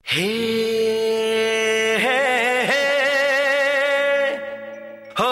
हे हे हे हो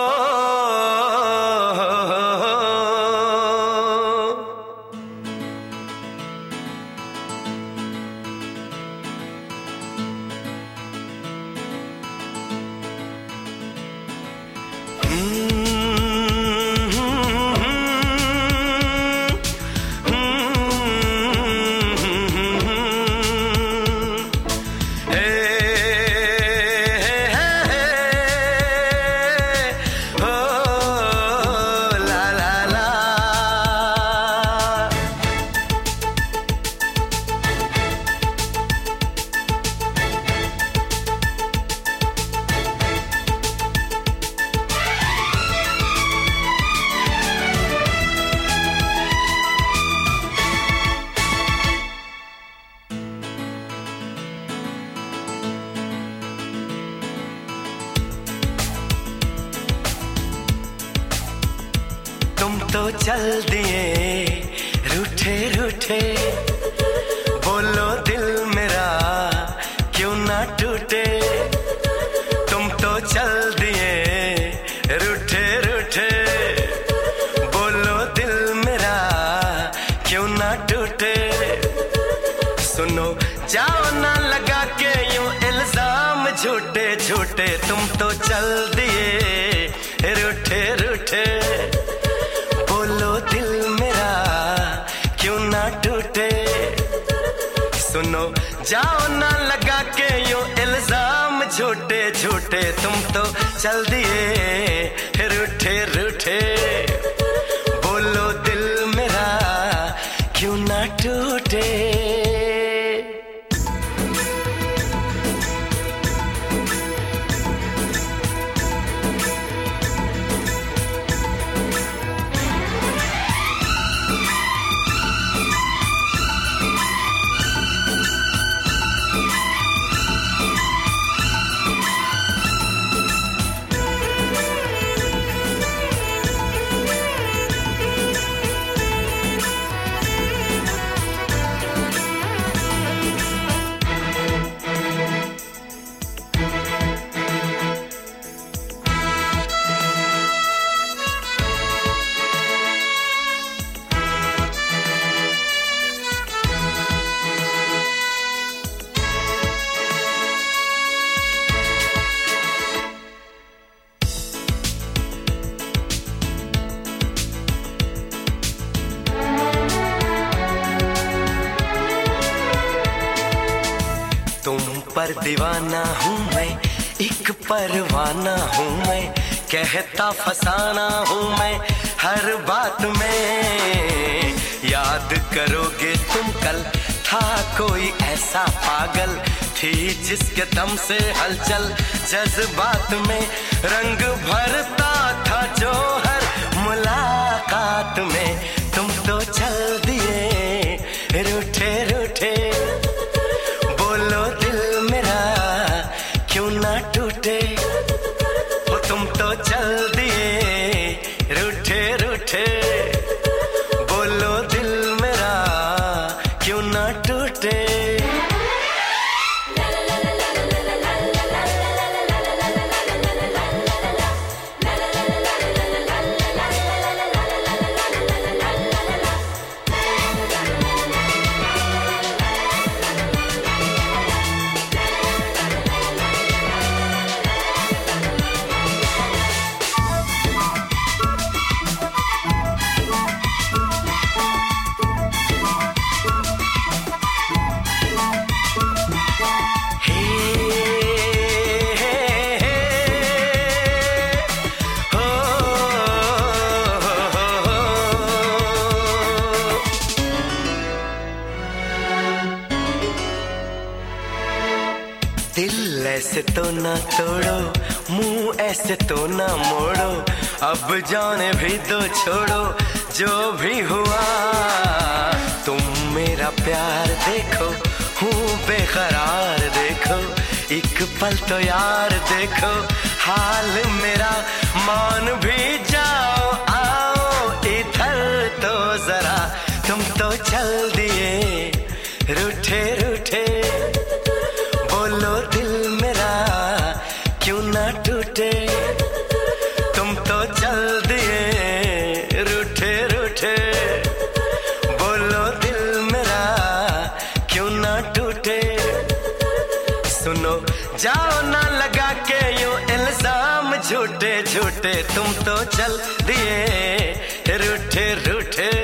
तुम तो चल दिए रूठे रूठे, बोलो दिल मेरा क्यों ना टूटे। तुम तो चल दिए रूठे रूठे, बोलो दिल मेरा क्यों ना टूटे। सुनो जाओ ना लगा के यूं इल्जाम झूठे झूठे, तुम तो चल दिए रूठे रूठे, बोलो दिल मेरा क्यों ना टूटे। सुनो जाओ ना लगा के यूं इल्जाम झूठे झूठे, तुम तो चल दिए रूठे रूठे, बोलो दिल मेरा क्यों ना टूटे। तुम पर दीवाना हूँ मैं, एक परवाना हूँ मैं, कहता फसाना हूँ मैं हर बात में। याद करोगे तुम कल था कोई ऐसा पागल, थी जिसके दम से हलचल जज्बात में, रंग भरता था जो हर मुलाकात में। तुम तो चल दिए रूठे रूठे, बोलो दिल मेरा क्यों ना टूटे। वो तुम तो चल दिए रूठे रूठे, बोलो दिल मेरा क्यों ना टूटे। दिल ऐसे तो ना तोड़ो, मुंह ऐसे तो ना मोड़ो, अब जाने भी दो छोड़ो जो भी हुआ। तुम मेरा प्यार देखो, हूँ बेकरार देखो, एक पल तो यार देखो हाल मेरा। मान भी जाओ आओ इधर तो जरा, तुम तो चल दिए रूठे रूठे, जाओ ना लगा के यूं इल्जाम झूठे झूठे, तुम तो चल दिए रूठे रूठे।